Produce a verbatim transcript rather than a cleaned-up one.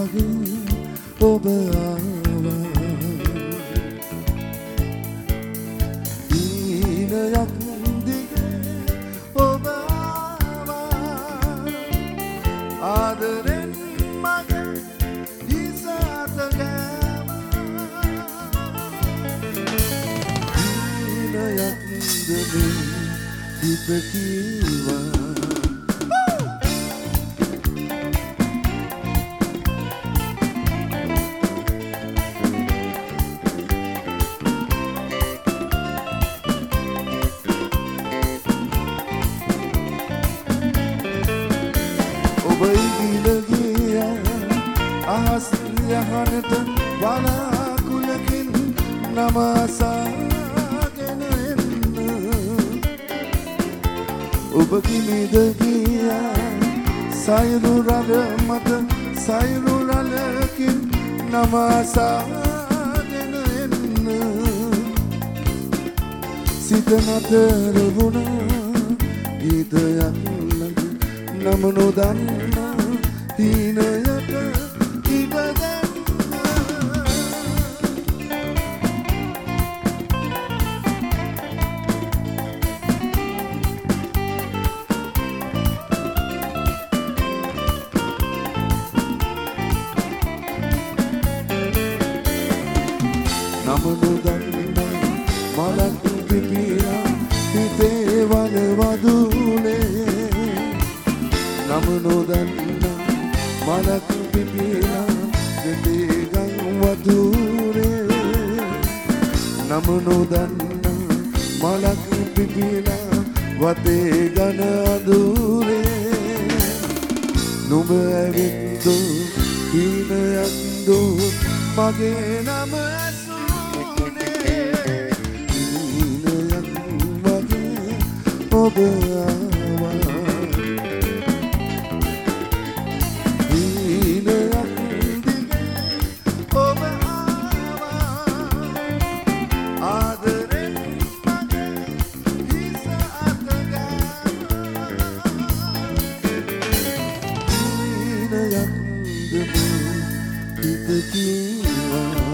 මගේ ඔබ ආවා දීනයක් දිගේ ඔබ ආවා ආදරෙන් මගේ හිස අත ගෑවා දීනයක් දිගේ හිත කීවා අහස් යහනට වලාකුලකින් නම අසාගෙන එන්න ඔබ කිමිද ගියා සයුරු රළ මත සයුරු රළකින් නම අසාගෙන එන්න සිත නතර වුණ ගීතයක් ළඟ නම නොදන්නා හීනයට නමනු දන්නා මලක් පිපිලා හිතේ වන වදුනේ නමනු දන්නා මලක් පිපිලා හිතේ ගම් වදුනේ නමනු දන්නා මලක් පිපිලා වතේ ගන අදුනේ නුඹ ඇවිත් හීනයක් දෝ මගේ නම ඔබ ආවා දීනයක් දිගේ ඔබ ආවා ආදරෙන් මගේ හිස අත ගෑවා දීනයක් දිගේ හිත කීවා